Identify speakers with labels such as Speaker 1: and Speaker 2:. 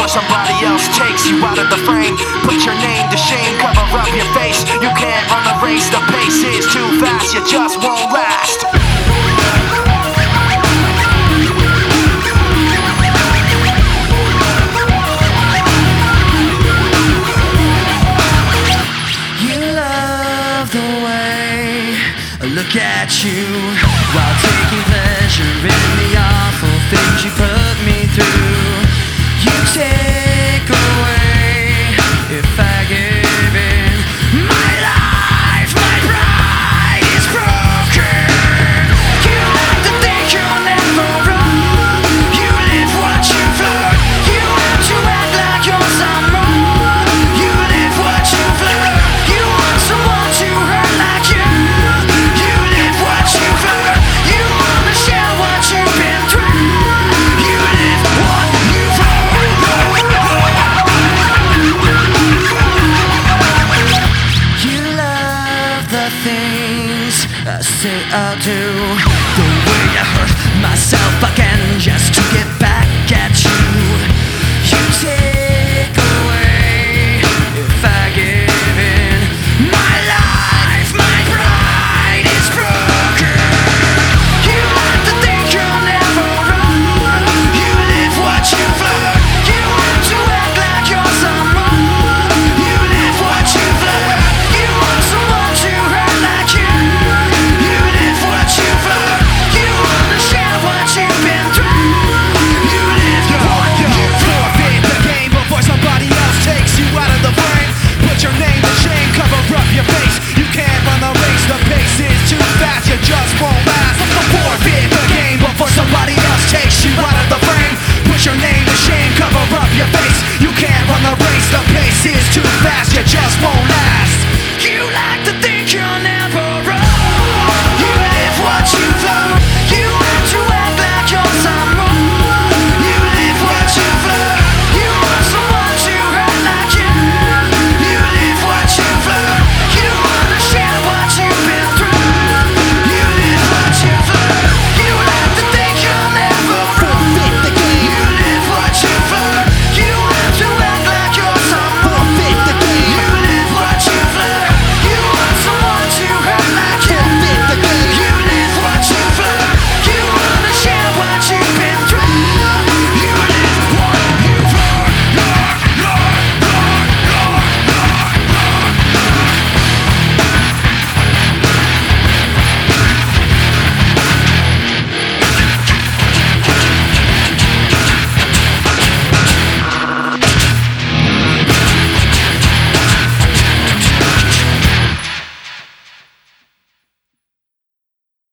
Speaker 1: before somebody else takes you out of the frame. Put your name to shame, cover up your face. You can't run the race, the pace is too fast. You just won't last.
Speaker 2: You love the way I look at you